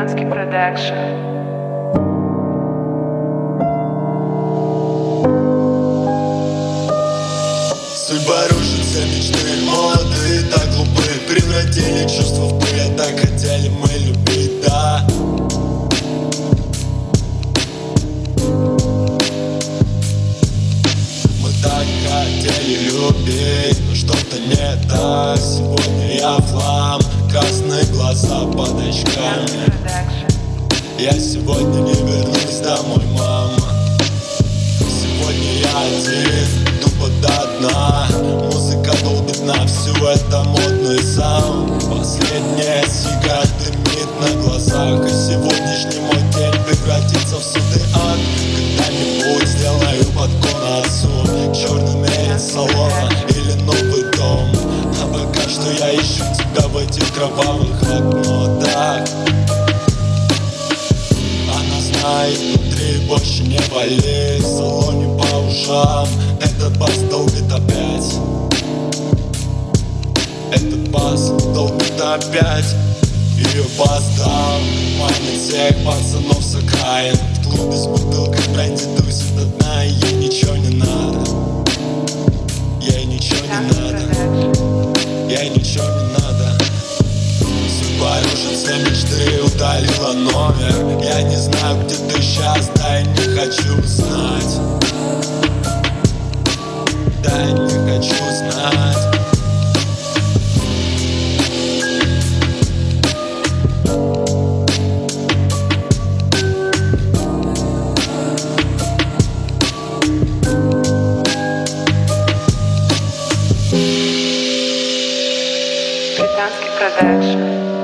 Британский продакшн. Судьба рушит все мечты, молодые так глупы, превратили чувства в пыль, так хотели мы любить, да. Мы так хотели любить, но что-то не так. Сегодня я флам, красные глаза под очками. Я сегодня не вернусь домой, мама. Сегодня я один, тупо до дна. Музыка долбит на всю, это модный саунд. Последняя сига дымит на глазах, и сегодняшний мой день превратится в сутый ад. Когда-нибудь сделаю подку носу, черный мерин салона или новый дом. А пока что я ищу тебя в этих кровавых окно. Так, она знает, внутри больше не болей. В салоне по ушам, этот бас долбит опять. Этот бас долбит опять. Ее бас дал память всех пацанов с окраин. В клубе с бутылкой бренди тусит одна, и ей ничего не надо. Ей ничего не надо. Ей ничего не надо. Судьба рушит все мечты, удалила номер. Я не знаю, где ты сейчас, да я не хочу знать. Да я не хочу знать. Британский продакшн.